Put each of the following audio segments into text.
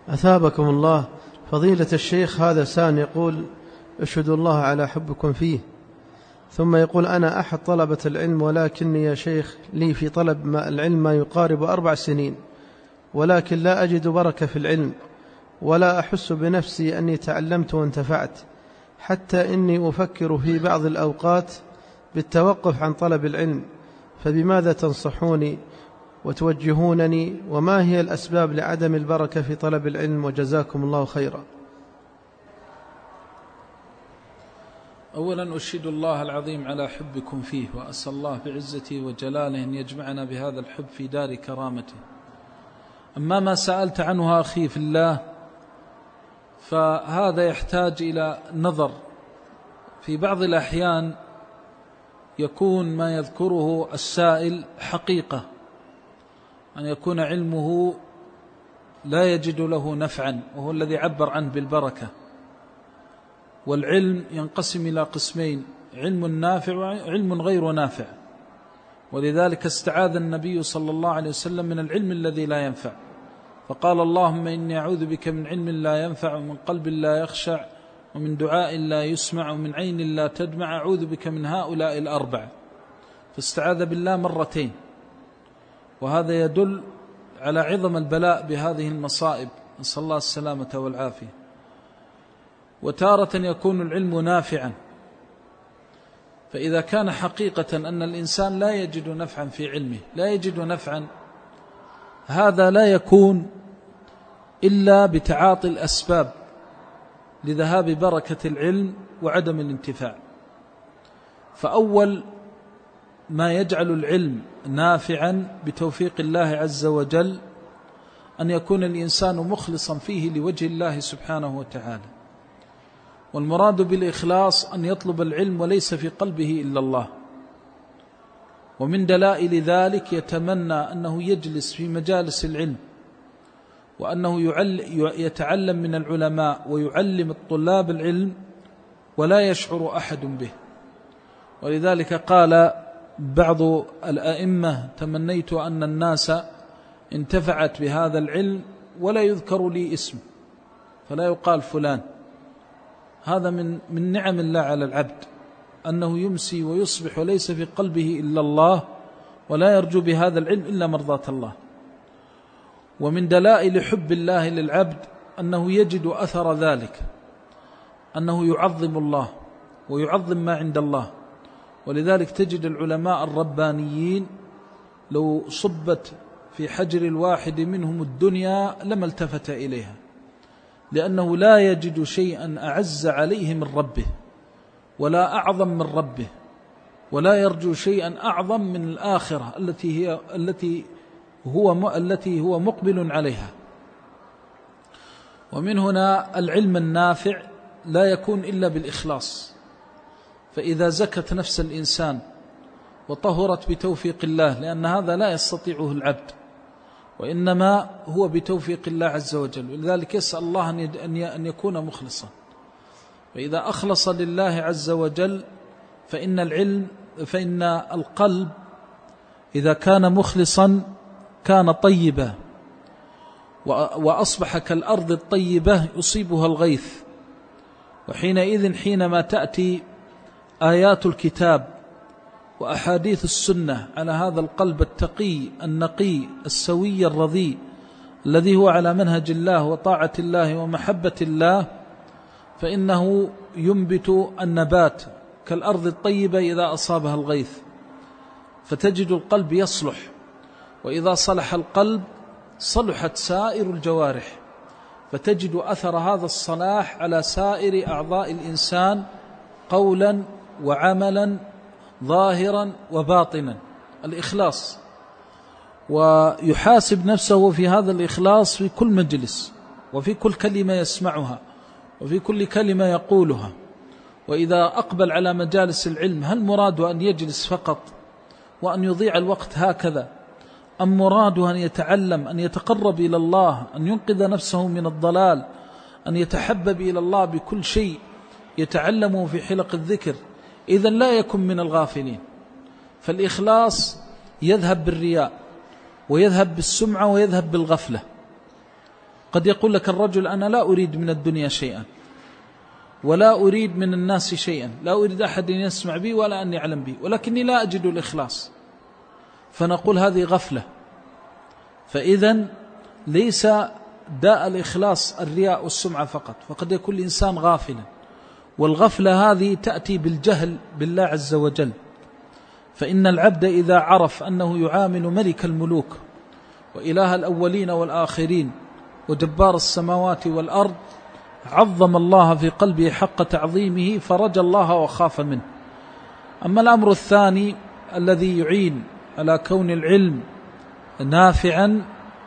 أثابكم الله. فضيلة الشيخ، هذا سان يقول: أشهد الله على حبكم فيه. ثم يقول: أنا أحد طلبة العلم، ولكني يا شيخ لي في طلب العلم ما يقارب 4 سنين، ولكن لا أجد بركة في العلم، ولا أحس بنفسي أني تعلمت وانتفعت، حتى إني أفكر في بعض الأوقات بالتوقف عن طلب العلم، فبماذا تنصحوني وتوجهونني؟ وما هي الأسباب لعدم البركة في طلب العلم؟ وجزاكم الله خيرا. أولا أشهد الله العظيم على حبكم فيه، وأسأل الله بعزته وجلاله أن يجمعنا بهذا الحب في دار كرامته. أما ما سألت عنه أخي في الله فهذا يحتاج إلى نظر. في بعض الأحيان يكون ما يذكره السائل حقيقة، أن يكون علمه لا يجد له نفعا، وهو الذي عبر عنه بالبركة. والعلم ينقسم إلى قسمين: علم نافع وعلم غير نافع. ولذلك استعاذ النبي صلى الله عليه وسلم من العلم الذي لا ينفع، فقال: اللهم إني أعوذ بك من علم لا ينفع، ومن قلب لا يخشع، ومن دعاء لا يسمع، ومن عين لا تدمع، أعوذ بك من هؤلاء الأربع. فاستعاذ بالله مرتين، وهذا يدل على عظم البلاء بهذه المصائب، نسأل الله السلامة والعافية. وتارة يكون العلم نافعا، فإذا كان حقيقة أن الإنسان لا يجد نفعا في علمه، لا يجد نفعا، هذا لا يكون إلا بتعاطي الأسباب لذهاب بركة العلم وعدم الانتفاع. فأول ما يجعل العلم نافعا بتوفيق الله عز وجل أن يكون الإنسان مخلصا فيه لوجه الله سبحانه وتعالى. والمراد بالإخلاص أن يطلب العلم وليس في قلبه إلا الله. ومن دلائل ذلك يتمنى أنه يجلس في مجالس العلم، وأنه يتعلم من العلماء ويعلم الطلاب العلم ولا يشعر أحد به. ولذلك قال بعض الأئمة: تمنيت أن الناس انتفعت بهذا العلم ولا يذكر لي اسم، فلا يقال فلان. هذا من نعم الله على العبد، أنه يمسي ويصبح وليس في قلبه إلا الله، ولا يرجو بهذا العلم إلا مرضاة الله. ومن دلائل حب الله للعبد أنه يجد أثر ذلك، أنه يعظم الله ويعظم ما عند الله. ولذلك تجد العلماء الربانيين لو صبت في حجر الواحد منهم الدنيا لما التفت إليها، لأنه لا يجد شيئا أعز عليه من ربه، ولا أعظم من ربه، ولا يرجو شيئا أعظم من الآخرة التي هو مقبل عليها. ومن هنا العلم النافع لا يكون إلا بالإخلاص. فإذا زكت نفس الإنسان وطهرت بتوفيق الله، لأن هذا لا يستطيعه العبد، وإنما هو بتوفيق الله عز وجل. ولذلك يسأل الله أن يكون مخلصا. فإذا أخلص لله عز وجل فإن القلب إذا كان مخلصا كان طيبا، وأصبح كالأرض الطيبة يصيبها الغيث. وحينئذ حينما تأتي آيات الكتاب وأحاديث السنة على هذا القلب التقي النقي السوي الرضي الذي هو على منهج الله وطاعة الله ومحبة الله، فإنه ينبت النبات كالأرض الطيبة إذا أصابها الغيث، فتجد القلب يصلح. وإذا صلح القلب صلحت سائر الجوارح، فتجد أثر هذا الصلاح على سائر أعضاء الإنسان قولا وعملا ظاهرا وباطنا. الإخلاص، ويحاسب نفسه في هذا الإخلاص في كل مجلس، وفي كل كلمة يسمعها، وفي كل كلمة يقولها. وإذا أقبل على مجالس العلم هل مراده أن يجلس فقط وأن يضيع الوقت هكذا، أم مراده أن يتعلم، أن يتقرب إلى الله، أن ينقذ نفسه من الضلال، أن يتحبب إلى الله بكل شيء يتعلمه في حلق الذكر؟ إذن لا يكن من الغافلين. فالإخلاص يذهب بالرياء، ويذهب بالسمعة، ويذهب بالغفلة. قد يقول لك الرجل: أنا لا أريد من الدنيا شيئا، ولا أريد من الناس شيئا، لا أريد أحد يسمع بي ولا أن يعلم بي، ولكني لا أجد الإخلاص. فنقول هذه غفلة. فإذن ليس داء الإخلاص الرياء والسمعة فقط، فقد يكون الإنسان غافلا، والغفلة هذه تأتي بالجهل بالله عز وجل. فإن العبد إذا عرف أنه يعامل ملك الملوك وإله الأولين والآخرين وجبار السماوات والأرض، عظم الله في قلبه حق تعظيمه، فرجى الله وخاف منه. أما الأمر الثاني الذي يعين على كون العلم نافعا،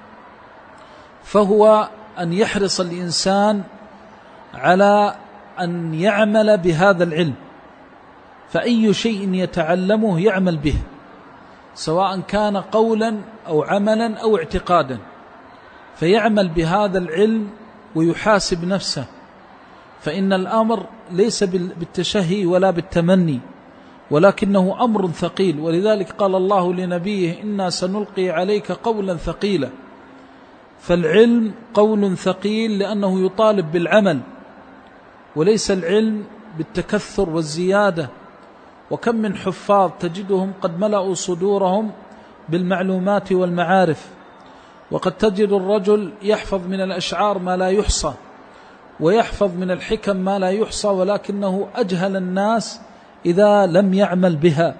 فهو أن يحرص الإنسان على أن يعمل بهذا العلم، فأي شيء يتعلمه يعمل به، سواء كان قولا أو عملا أو اعتقادا، فيعمل بهذا العلم ويحاسب نفسه. فإن الأمر ليس بالتشهي ولا بالتمني، ولكنه أمر ثقيل. ولذلك قال الله لنبيه: إنا سنلقي عليك قولا ثقيلا. فالعلم قول ثقيل لأنه يطالب بالعمل، وليس العلم بالتكثر والزيادة. وكم من حفاظ تجدهم قد ملأوا صدورهم بالمعلومات والمعارف، وقد تجد الرجل يحفظ من الأشعار ما لا يحصى، ويحفظ من الحكم ما لا يحصى، ولكنه أجهل الناس إذا لم يعمل بها.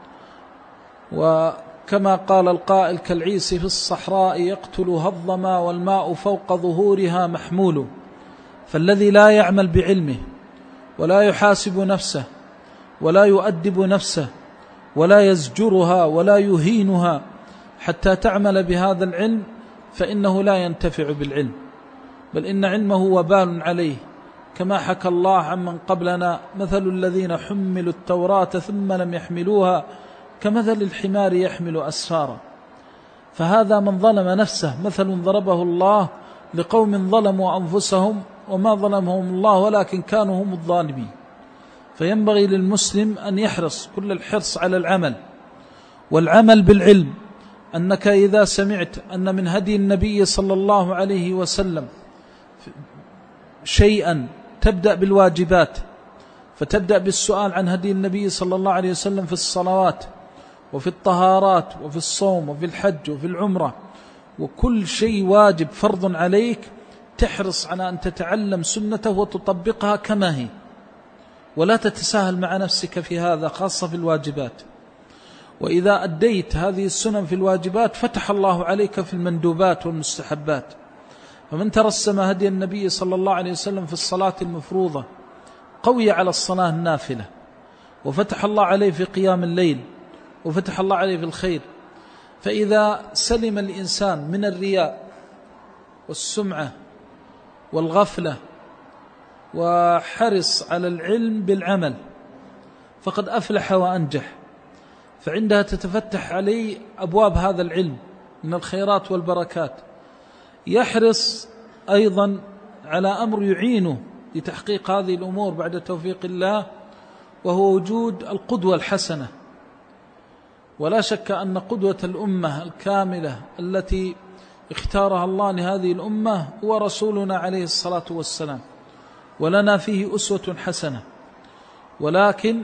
وكما قال القائل: كالعيس في الصحراء يقتلها الظما والماء فوق ظهورها محمول. فالذي لا يعمل بعلمه ولا يحاسب نفسه ولا يؤدب نفسه ولا يزجرها ولا يهينها حتى تعمل بهذا العلم، فإنه لا ينتفع بالعلم، بل إن علمه وبال عليه. كما حكى الله عمن قبلنا: مثل الذين حملوا التوراة ثم لم يحملوها كمثل الحمار يحمل أسفارا. فهذا من ظلم نفسه، مثل ضربه الله لقوم ظلموا أنفسهم وما ظلمهم الله ولكن كانوا هم الظالمين. فينبغي للمسلم أن يحرص كل الحرص على العمل، والعمل بالعلم. أنك إذا سمعت أن من هدي النبي صلى الله عليه وسلم شيئا، تبدأ بالواجبات، فتبدأ بالسؤال عن هدي النبي صلى الله عليه وسلم في الصلوات وفي الطهارات وفي الصوم وفي الحج وفي العمرة، وكل شيء واجب فرض عليك تحرص على أن تتعلم سنته وتطبقها كما هي، ولا تتساهل مع نفسك في هذا، خاصة في الواجبات. وإذا أديت هذه السنن في الواجبات فتح الله عليك في المندوبات والمستحبات. فمن ترسم هدي النبي صلى الله عليه وسلم في الصلاة المفروضة قوي على الصلاة النافلة، وفتح الله عليه في قيام الليل، وفتح الله عليه في الخير. فإذا سلم الإنسان من الرياء والسمعة والغفلة وحرص على العلم بالعمل، فقد أفلح وأنجح. فعندها تتفتح عليه أبواب هذا العلم من الخيرات والبركات. يحرص أيضا على أمر يعينه لتحقيق هذه الأمور بعد توفيق الله، وهو وجود القدوة الحسنة. ولا شك أن قدوة الأمة الكاملة التي اختارها الله لهذه الأمة هو رسولنا عليه الصلاة والسلام، ولنا فيه أسوة حسنة. ولكن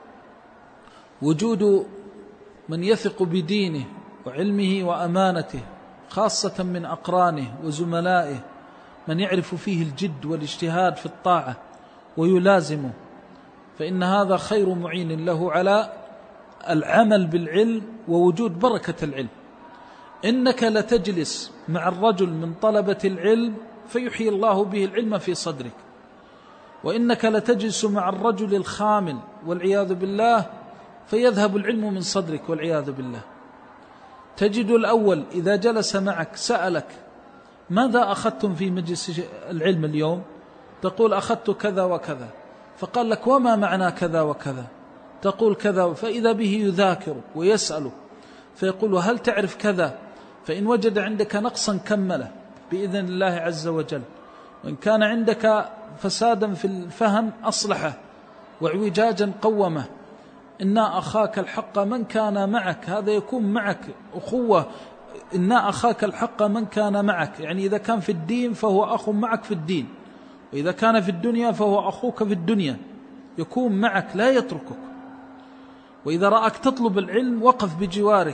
وجود من يثق بدينه وعلمه وأمانته، خاصة من أقرانه وزملائه، من يعرف فيه الجد والاجتهاد في الطاعة ويلازمه، فإن هذا خير معين له على العمل بالعلم ووجود بركة العلم. إنك لتجلس مع الرجل من طلبة العلم فيحيي الله به العلم في صدرك، وإنك لتجلس مع الرجل الخامل والعياذ بالله فيذهب العلم من صدرك والعياذ بالله. تجد الأول إذا جلس معك سألك: ماذا أخذتم في مجلس العلم اليوم؟ تقول: أخذت كذا وكذا. فقال لك: وما معنى كذا وكذا؟ تقول كذا. فإذا به يذاكر ويسأله فيقول: هل تعرف كذا؟ فإن وجد عندك نقصا كمله بإذن الله عز وجل، وإن كان عندك فسادا في الفهم أصلحه، واعوجاجا قومه. إنا أخاك الحق من كان معك، هذا يكون معك أخوة إن أخاك الحق من كان معك، يعني إذا كان في الدين فهو أخ معك في الدين، وإذا كان في الدنيا فهو أخوك في الدنيا، يكون معك لا يتركك. وإذا رأك تطلب العلم وقف بجوارك.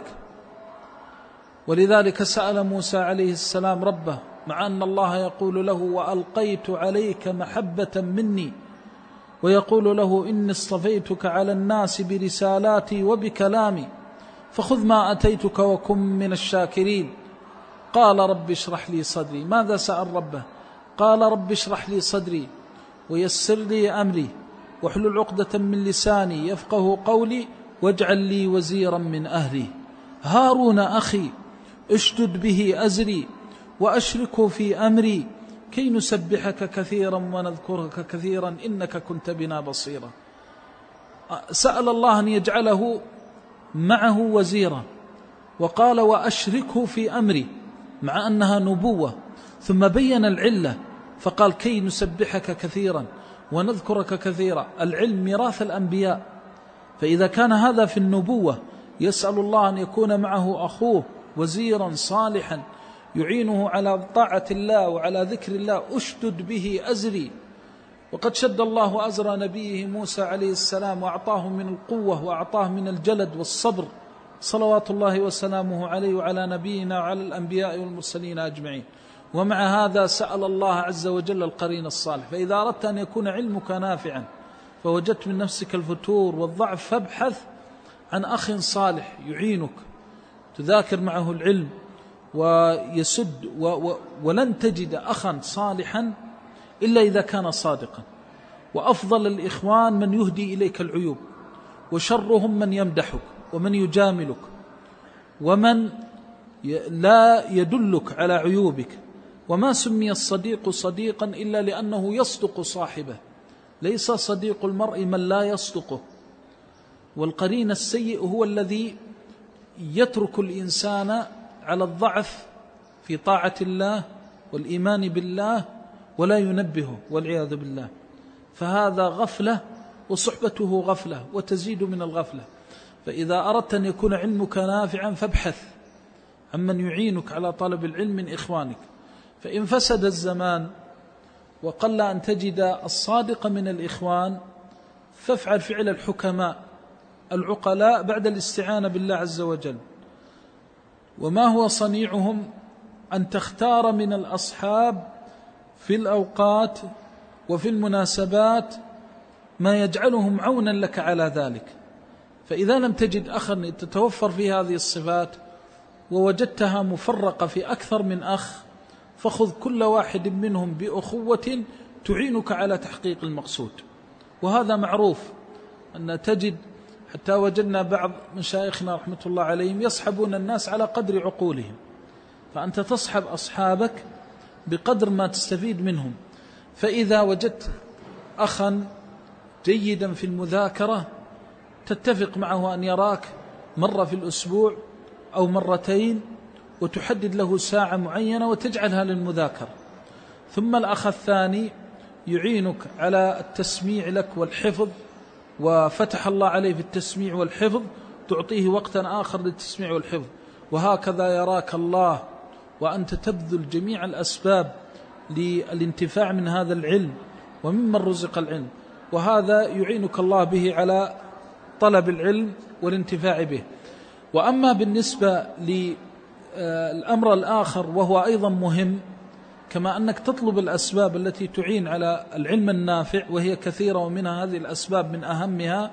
ولذلك سأل موسى عليه السلام ربه، مع أن الله يقول له وألقيت عليك محبة مني، ويقول له إني اصطفيتك على الناس برسالاتي وبكلامي فخذ ما أتيتك وكن من الشاكرين. قال رب اشرح لي صدري. ماذا سأل ربه؟ قال رب اشرح لي صدري ويسر لي أمري واحلل عقدة من لساني يفقه قولي واجعل لي وزيرا من أهلي هارون أخي اشدد به أزري وأشركه في أمري كي نسبحك كثيرا ونذكرك كثيرا إنك كنت بنا بصيرا. سأل الله أن يجعله معه وزيرا، وقال وأشركه في أمري، مع أنها نبوة، ثم بين العلة فقال كي نسبحك كثيرا ونذكرك كثيرا. العلم ميراث الأنبياء، فإذا كان هذا في النبوة يسأل الله أن يكون معه أخوه وزيرا صالحا يعينه على طاعة الله وعلى ذكر الله، أشدد به أزري. وقد شد الله أزر نبيه موسى عليه السلام وأعطاه من القوة وأعطاه من الجلد والصبر صلوات الله وسلامه عليه وعلى نبينا وعلى الأنبياء والمرسلين أجمعين. ومع هذا سأل الله عز وجل القرين الصالح. فإذا أردت أن يكون علمك نافعا فوجدت من نفسك الفتور والضعف فابحث عن أخ صالح يعينك تذاكر معه العلم ويسد. ولن تجد أخا صالحا إلا إذا كان صادقا. وأفضل الإخوان من يهدي إليك العيوب، وشرهم من يمدحك ومن يجاملك ومن لا يدلك على عيوبك. وما سمي الصديق صديقا إلا لأنه يصدق صاحبه، ليس صديق المرء من لا يصدقه. والقرين السيء هو الذي يترك الإنسان على الضعف في طاعة الله والإيمان بالله ولا ينبهه والعياذ بالله، فهذا غفلة وصحبته غفلة وتزيد من الغفلة. فإذا أردت أن يكون علمك نافعا فابحث عمن يعينك على طلب العلم من إخوانك. فإن فسد الزمان وقل أن تجد الصادق من الإخوان فافعل فعل الحكماء العقلاء بعد الاستعانة بالله عز وجل. وما هو صنيعهم؟ أن تختار من الأصحاب في الأوقات وفي المناسبات ما يجعلهم عونا لك على ذلك. فإذا لم تجد أخا تتوفر في هذه الصفات ووجدتها مفرقة في أكثر من أخ فخذ كل واحد منهم بأخوة تعينك على تحقيق المقصود. وهذا معروف أن تجد، حتى وجدنا بعض مشايخنا رحمة الله عليهم يصحبون الناس على قدر عقولهم، فأنت تصحب أصحابك بقدر ما تستفيد منهم. فإذا وجدت أخا جيدا في المذاكرة تتفق معه أن يراك مرة في الأسبوع أو مرتين وتحدد له ساعة معينة وتجعلها للمذاكرة. ثم الأخ الثاني يعينك على التسميع لك والحفظ، وفتح الله عليه في التسميع والحفظ تعطيه وقتا آخر للتسميع والحفظ، وهكذا يراك الله وأنت تبذل جميع الأسباب للانتفاع من هذا العلم وممن رزق العلم. وهذا يعينك الله به على طلب العلم والانتفاع به. وأما بالنسبة للأمر الآخر وهو أيضا مهم، كما أنك تطلب الأسباب التي تعين على العلم النافع وهي كثيرة ومنها هذه الأسباب من أهمها،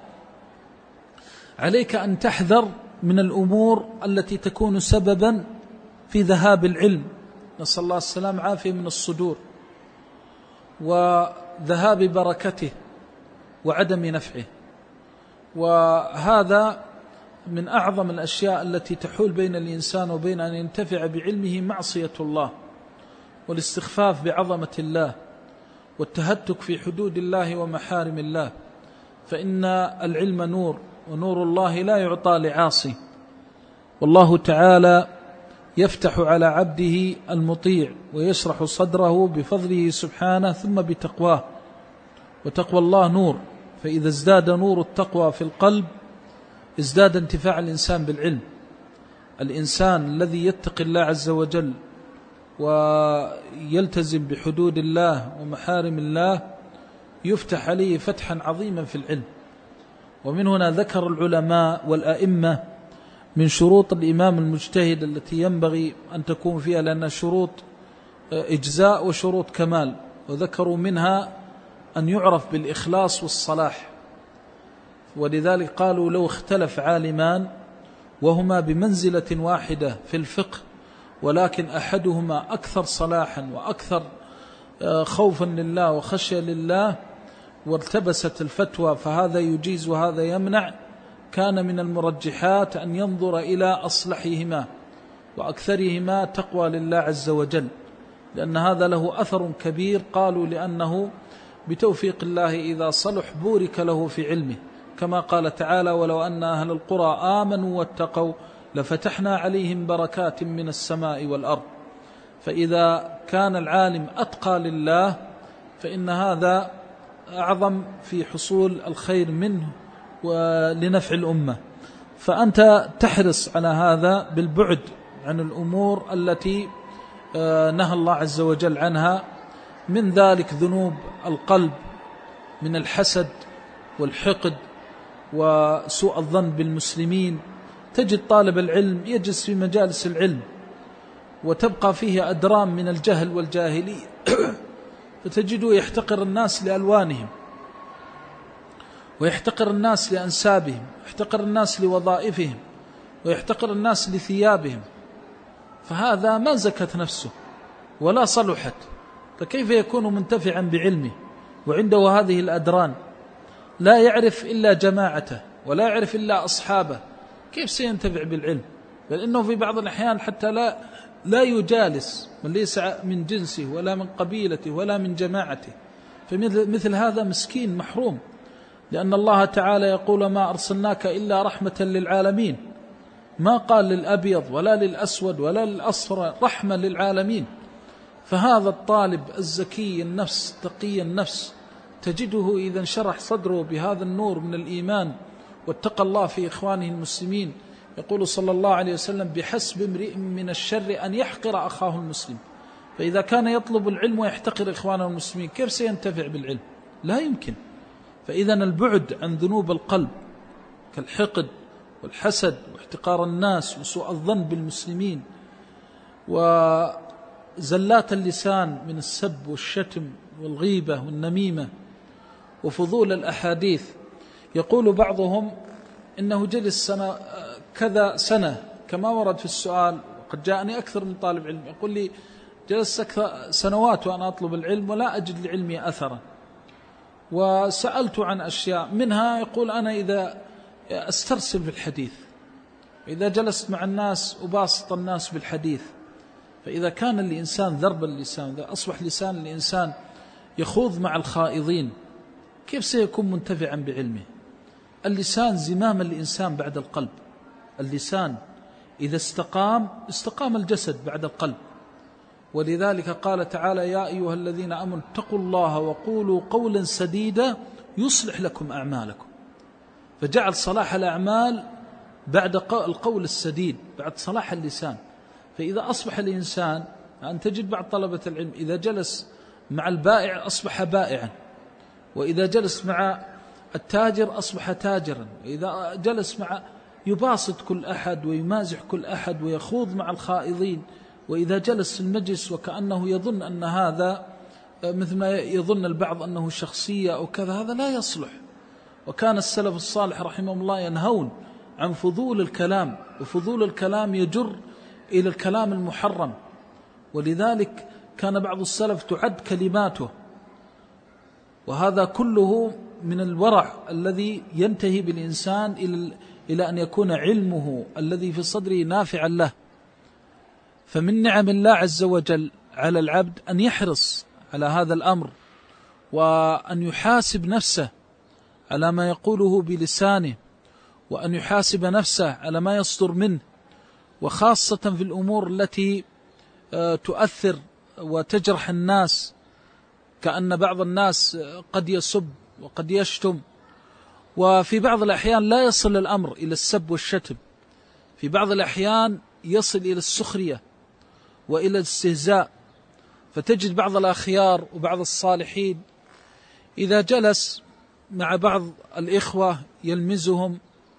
عليك أن تحذر من الأمور التي تكون سببا في ذهاب العلم، نسأل الله السلام عافية من الصدور وذهاب بركته وعدم نفعه. وهذا من أعظم الأشياء التي تحول بين الإنسان وبين أن ينتفع بعلمه معصية الله والاستخفاف بعظمة الله والتهتك في حدود الله ومحارم الله. فإن العلم نور، ونور الله لا يعطى لعاصي. والله تعالى يفتح على عبده المطيع ويشرح صدره بفضله سبحانه ثم بتقواه، وتقوى الله نور. فإذا ازداد نور التقوى في القلب ازداد انتفاع الإنسان بالعلم. الإنسان الذي يتقي الله عز وجل ويلتزم بحدود الله ومحارم الله يفتح عليه فتحا عظيما في العلم. ومن هنا ذكر العلماء والأئمة من شروط الإمام المجتهد التي ينبغي أن تكون فيها، لأن شروط إجزاء وشروط كمال، وذكروا منها أن يعرف بالإخلاص والصلاح. ولذلك قالوا لو اختلف عالمان وهما بمنزلة واحدة في الفقه، ولكن أحدهما أكثر صلاحا وأكثر خوفا لله وخشية لله، والتبست الفتوى فهذا يجيز وهذا يمنع، كان من المرجحات أن ينظر إلى أصلحهما وأكثرهما تقوى لله عز وجل، لأن هذا له أثر كبير. قالوا لأنه بتوفيق الله إذا صلح بورك له في علمه، كما قال تعالى ولو أن أهل القرى آمنوا واتقوا لفتحنا عليهم بركات من السماء والأرض. فإذا كان العالم أتقى لله فإن هذا أعظم في حصول الخير منه ولنفع الأمة. فأنت تحرص على هذا بالبعد عن الأمور التي نهى الله عز وجل عنها، من ذلك ذنوب القلب من الحسد والحقد وسوء الظن بالمسلمين. تجد طالب العلم يجلس في مجالس العلم وتبقى فيه أدرام من الجهل والجاهلية فتجده يحتقر الناس لألوانهم، ويحتقر الناس لأنسابهم، ويحتقر الناس لوظائفهم، ويحتقر الناس لثيابهم، فهذا ما زكت نفسه ولا صلحت. فكيف يكون منتفعا بعلمه وعنده هذه الأدران؟ لا يعرف إلا جماعته ولا يعرف إلا أصحابه، كيف سينتفع بالعلم؟ بل إنه في بعض الأحيان حتى لا يجالس من ليس من جنسه ولا من قبيلته ولا من جماعته. فمثل هذا مسكين محروم، لأن الله تعالى يقول ما أرسلناك إلا رحمة للعالمين، ما قال للأبيض ولا للأسود ولا للأصفر، رحمة للعالمين. فهذا الطالب الزكي النفس تقي النفس تجده إذا انشرح صدره بهذا النور من الإيمان واتقى الله في إخوانه المسلمين. يقول صلى الله عليه وسلم بحسب امرئ من الشر أن يحقر أخاه المسلم. فإذا كان يطلب العلم ويحتقر إخوانه المسلمين كيف سينتفع بالعلم؟ لا يمكن. فإذا البعد عن ذنوب القلب كالحقد والحسد واحتقار الناس وسوء الظن بالمسلمين وزلات اللسان من السب والشتم والغيبة والنميمة وفضول الأحاديث. يقول بعضهم إنه جلس كذا سنة كما ورد في السؤال، وقد جاءني أكثر من طالب علم يقول لي جلست أكثر سنوات وأنا أطلب العلم ولا أجد لعلمي أثرا، وسألت عن أشياء منها يقول أنا إذا أسترسل في الحديث، إذا جلست مع الناس أباسط الناس بالحديث. فإذا كان الإنسان ذرب اللسان، إذا أصبح لسان الإنسان يخوض مع الخائضين، كيف سيكون منتفعا بعلمه؟ اللسان زمام الإنسان بعد القلب. اللسان إذا استقام الجسد بعد القلب. ولذلك قال تعالى يا أيها الذين آمنوا اتقوا الله وقولوا قولا سديدا يصلح لكم أعمالكم. فجعل صلاح الأعمال بعد القول السديد، بعد صلاح اللسان. فإذا أصبح الإنسان، أن تجد بعض طلبة العلم إذا جلس مع البائع أصبح بائعا، وإذا جلس مع التاجر أصبح تاجرا، وإذا جلس مع يباسط كل أحد ويمازح كل أحد ويخوض مع الخائضين، وإذا جلس في المجلس وكأنه يظن أن هذا مثل ما يظن البعض أنه شخصية أو كذا، هذا لا يصلح. وكان السلف الصالح رحمه الله ينهون عن فضول الكلام، وفضول الكلام يجر إلى الكلام المحرم. ولذلك كان بعض السلف تعد كلماته، وهذا كله من الورع الذي ينتهي بالإنسان إلى أن يكون علمه الذي في صدره نافعا له. فمن نعم الله عز وجل على العبد أن يحرص على هذا الأمر، وأن يحاسب نفسه على ما يقوله بلسانه، وأن يحاسب نفسه على ما يصدر منه، وخاصة في الأمور التي تؤثر وتجرح الناس، كأن بعض الناس قد يسب وقد يشتم، وفي بعض الأحيان لا يصل الأمر إلى السب والشتم. في بعض الأحيان يصل إلى السخرية وإلى الاستهزاء. فتجد بعض الأخيار وبعض الصالحين إذا جلس مع بعض الإخوة يلمزهم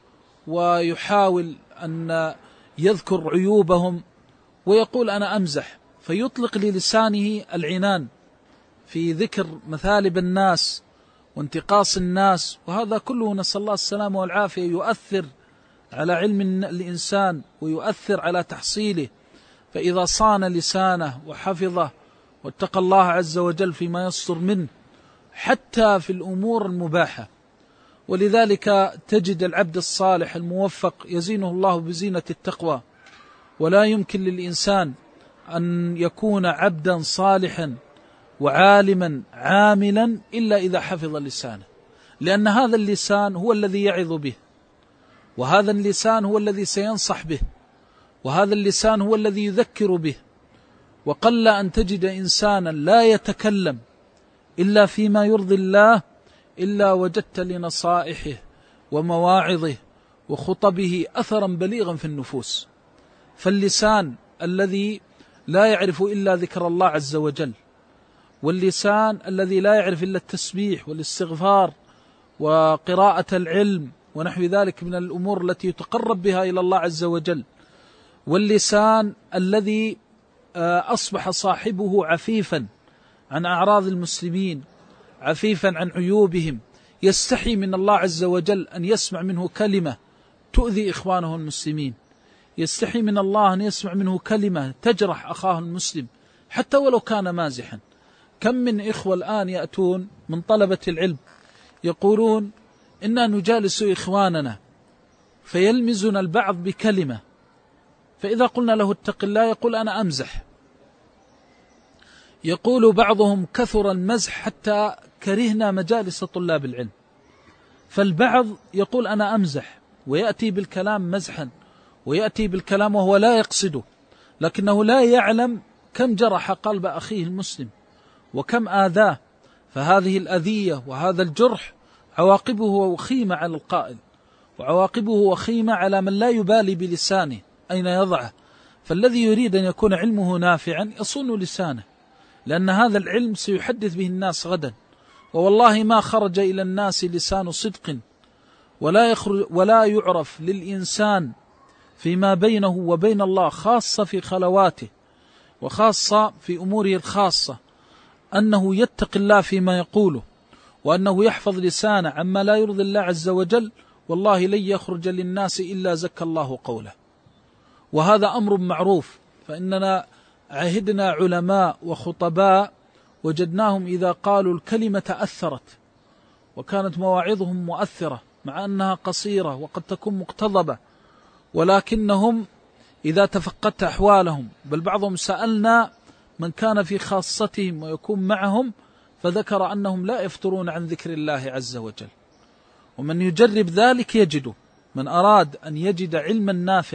ويحاول أن يذكر عيوبهم ويقول أنا أمزح، فيطلق للسانه العنان في ذكر مثالب الناس وانتقاص الناس، وهذا كله نسأل الله السلامة والعافية يؤثر على علم الإنسان ويؤثر على تحصيله. فإذا صان لسانه وحفظه واتقى الله عز وجل فيما يصدر منه حتى في الأمور المباحة. ولذلك تجد العبد الصالح الموفق يزينه الله بزينة التقوى، ولا يمكن للإنسان أن يكون عبدا صالحا وعالما عاملا إلا إذا حفظ لسانه، لأن هذا اللسان هو الذي يعظ به، وهذا اللسان هو الذي سينصح به، وهذا اللسان هو الذي يذكر به. وقل أن تجد إنسانا لا يتكلم إلا فيما يرضي الله إلا وجدت لنصائحه ومواعظه وخطبه أثرا بليغا في النفوس. فاللسان الذي لا يعرف إلا ذكر الله عز وجل، واللسان الذي لا يعرف إلا التسبيح والاستغفار وقراءة العلم ونحو ذلك من الأمور التي يتقرب بها إلى الله عز وجل، واللسان الذي أصبح صاحبه عفيفا عن أعراض المسلمين، عفيفا عن عيوبهم، يستحي من الله عز وجل أن يسمع منه كلمة تؤذي إخوانه المسلمين، يستحي من الله أن يسمع منه كلمة تجرح أخاه المسلم حتى ولو كان مازحا. كم من إخوة الآن يأتون من طلبة العلم يقولون إنا نجالس إخواننا فيلمزنا البعض بكلمة، فإذا قلنا له اتق الله يقول أنا أمزح. يقول بعضهم كثر المزح حتى كرهنا مجالس طلاب العلم. فالبعض يقول أنا أمزح ويأتي بالكلام مزحا، ويأتي بالكلام وهو لا يقصده، لكنه لا يعلم كم جرح قلب أخيه المسلم وكم آذاه. فهذه الأذية وهذا الجرح عواقبه وخيمة على القائل، وعواقبه وخيمة على من لا يبالي بلسانه أين يضعه. فالذي يريد أن يكون علمه نافعا يصون لسانه، لأن هذا العلم سيحدث به الناس غدا. ووالله ما خرج إلى الناس لسان صدق ولا يعرف للإنسان فيما بينه وبين الله، خاصة في خلواته وخاصة في أموره الخاصة، أنه يتقي الله فيما يقوله، وأنه يحفظ لسانه عما لا يرضي الله عز وجل. والله لن يخرج للناس إلا زكى الله قوله، وهذا أمر معروف. فإننا عهدنا علماء وخطباء وجدناهم إذا قالوا الكلمة أثرت، وكانت مواعظهم مؤثرة مع أنها قصيرة وقد تكون مقتضبة، ولكنهم إذا تفقدت أحوالهم، بل بعضهم سألنا من كان في خاصتهم ويكون معهم فذكر أنهم لا يفترون عن ذكر الله عز وجل. ومن يجرب ذلك يجده. من أراد أن يجد علما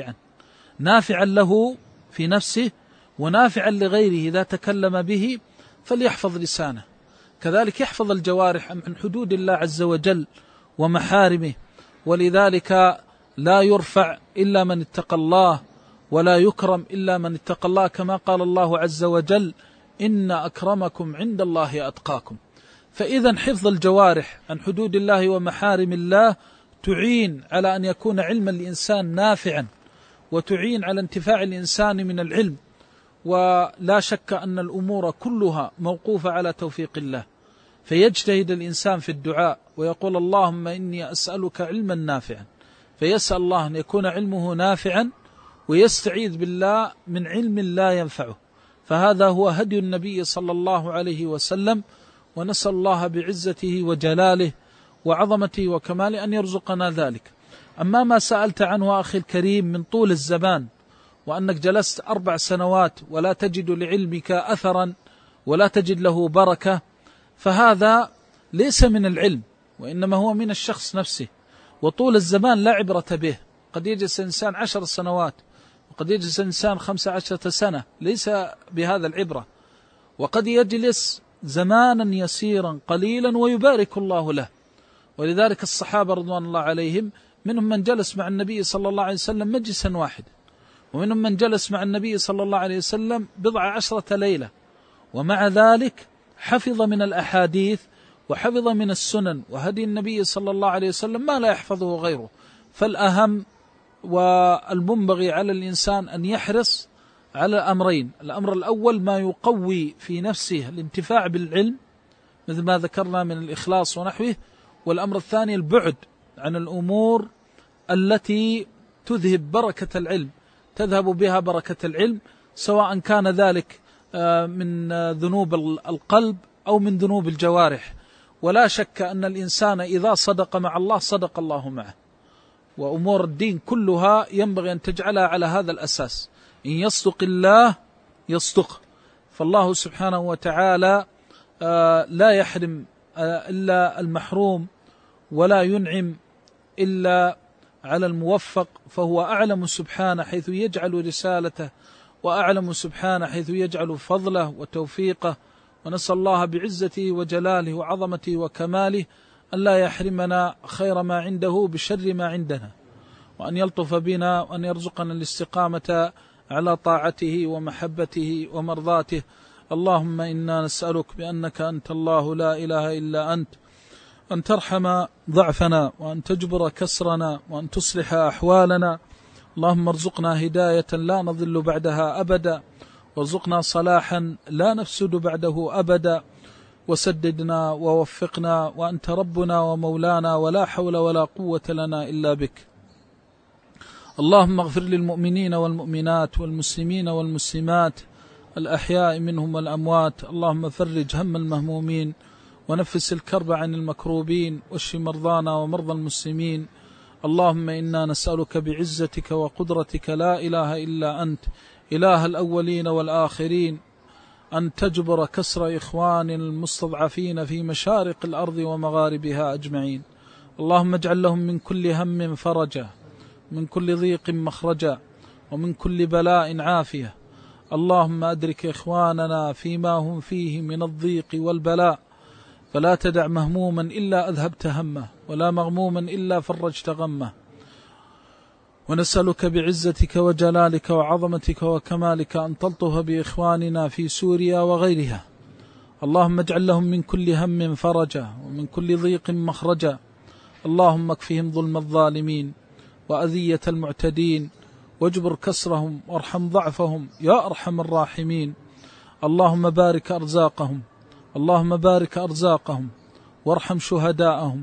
نافعا له في نفسه ونافعا لغيره إذا تكلم به فليحفظ لسانه، كذلك يحفظ الجوارح عن حدود الله عز وجل ومحارمه. ولذلك لا يرفع إلا من اتقى الله، ولا يكرم إلا من اتقى الله، كما قال الله عز وجل إن أكرمكم عند الله أتقاكم. فإذا حفظ الجوارح عن حدود الله ومحارم الله تعين على أن يكون علم الإنسان نافعا، وتعين على انتفاع الإنسان من العلم. ولا شك أن الأمور كلها موقوفة على توفيق الله، فيجتهد الإنسان في الدعاء ويقول اللهم إني أسألك علما نافعا، فيسأل الله أن يكون علمه نافعا، ويستعيذ بالله من علم لا ينفعه. فهذا هو هدي النبي صلى الله عليه وسلم، ونسأل الله بعزته وجلاله وعظمته وكماله أن يرزقنا ذلك. أما ما سألت عنه أخي الكريم من طول الزمان، وأنك جلست 4 سنوات ولا تجد لعلمك أثرا ولا تجد له بركة، فهذا ليس من العلم، وإنما هو من الشخص نفسه. وطول الزمان لا عبرة به، قد يجلس إنسان 10 سنوات، وقد يجلس إنسان 15 سنة، ليس بهذا العبرة. وقد يجلس زمانا يسيرا قليلا ويبارك الله له. ولذلك الصحابة رضوان الله عليهم منهم من جلس مع النبي صلى الله عليه وسلم مجلسا واحدا، ومنهم من جلس مع النبي صلى الله عليه وسلم 10 ليلة، ومع ذلك حفظ من الأحاديث وحفظ من السنن وهدي النبي صلى الله عليه وسلم ما لا يحفظه غيره. فالأهم والمنبغي على الإنسان أن يحرص على أمرين: الأمر الأول ما يقوي في نفسه الانتفاع بالعلم مثل ما ذكرنا من الإخلاص ونحوه، والأمر الثاني البعد عن الأمور التي تذهب بركة العلم، تذهب بها بركة العلم، سواء كان ذلك من ذنوب القلب أو من ذنوب الجوارح. ولا شك أن الإنسان إذا صدق مع الله صدق الله معه، وأمور الدين كلها ينبغي أن تجعلها على هذا الأساس: إن يصدق الله يصدق. فالله سبحانه وتعالى لا يحرم إلا المحروم، ولا ينعم إلا على الموفق، فهو أعلم سبحانه حيث يجعل رسالته، وأعلم سبحانه حيث يجعل فضله وتوفيقه. ونسأل الله بعزته وجلاله وعظمته وكماله أن لا يحرمنا خير ما عنده بشر ما عندنا، وأن يلطف بنا وأن يرزقنا الاستقامة على طاعته ومحبته ومرضاته. اللهم إنا نسألك بأنك أنت الله لا إله إلا أنت أن ترحم ضعفنا، وأن تجبر كسرنا، وأن تصلح أحوالنا. اللهم ارزقنا هداية لا نضل بعدها أبدا، وارزقنا صلاحا لا نفسد بعده أبدا، وسددنا ووفقنا، وأنت ربنا ومولانا، ولا حول ولا قوة لنا إلا بك. اللهم اغفر للمؤمنين والمؤمنات والمسلمين والمسلمات الأحياء منهم والأموات. اللهم فرج هم المهمومين، ونفس الكرب عن المكروبين، واشف مرضانا ومرضى المسلمين. اللهم إنا نسألك بعزتك وقدرتك لا إله إلا أنت إله الأولين والآخرين أن تجبر كسر إخوان المستضعفين في مشارق الأرض ومغاربها أجمعين. اللهم اجعل لهم من كل هم فرجا، من كل ضيق مخرجا، ومن كل بلاء عافية. اللهم أدرك إخواننا فيما هم فيه من الضيق والبلاء، فلا تدع مهموما إلا أذهبت همه، ولا مغموما إلا فرجت غمه. ونسألك بعزتك وجلالك وعظمتك وكمالك أن تلطف بإخواننا في سوريا وغيرها. اللهم اجعل لهم من كل هم فرجا، ومن كل ضيق مخرجا. اللهم اكفهم ظلم الظالمين وأذية المعتدين، واجبر كسرهم، وارحم ضعفهم يا أرحم الراحمين. اللهم بارك أرزاقهم، اللهم بارك أرزاقهم، وارحم شهداءهم.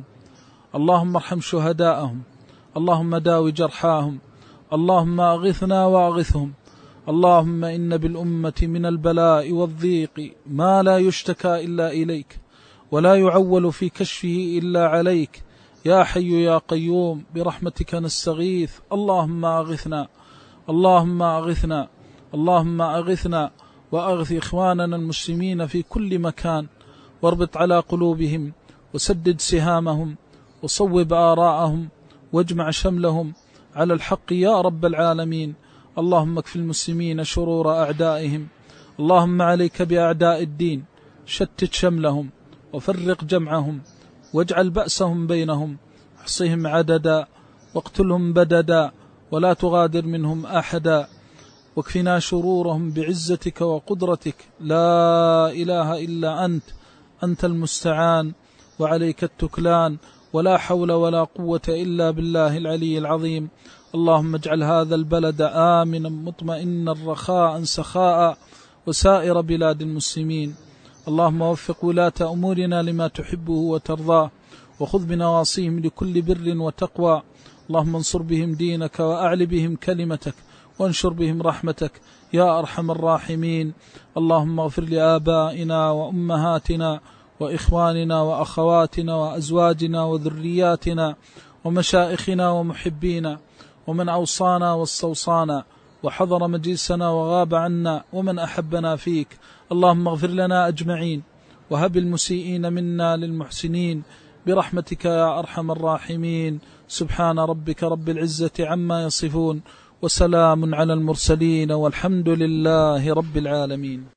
اللهم ارحم شهداءهم، اللهم داوي جرحاهم، اللهم أغثنا وأغثهم. اللهم إن بالأمة من البلاء والضيق ما لا يشتكى إلا إليك، ولا يعول في كشفه إلا عليك. يا حي يا قيوم برحمتك نستغيث. اللهم أغثنا، اللهم أغثنا، اللهم أغثنا، وأغث إخواننا المسلمين في كل مكان، واربط على قلوبهم، وسدد سهامهم، وصوب آراءهم، واجمع شملهم على الحق يا رب العالمين. اللهم اكف المسلمين شرور أعدائهم. اللهم عليك بأعداء الدين، شتت شملهم، وفرق جمعهم، واجعل بأسهم بينهم، احصهم عددا، واقتلهم بددا، ولا تغادر منهم أحدا. واكفنا شرورهم بعزتك وقدرتك. لا إله إلا أنت، أنت المستعان وعليك التكلان، ولا حول ولا قوة إلا بالله العلي العظيم. اللهم اجعل هذا البلد آمنا مطمئنا رخاء سخاء، وسائر بلاد المسلمين. اللهم وفق ولاة أمورنا لما تحبه وترضاه، وخذ بنواصيهم لكل بر وتقوى. اللهم انصر بهم دينك، وأعل بهم كلمتك، وانشر بهم رحمتك يا أرحم الراحمين. اللهم اغفر لآبائنا وأمهاتنا وإخواننا وأخواتنا وأزواجنا وذرياتنا ومشائخنا ومحبينا، ومن أوصانا واستوصانا وحضر مجلسنا وغاب عنا، ومن أحبنا فيك. اللهم اغفر لنا أجمعين، وهب المسيئين منا للمحسنين برحمتك يا أرحم الراحمين. سبحان ربك رب العزة عما يصفون، وسلام على المرسلين، والحمد لله رب العالمين.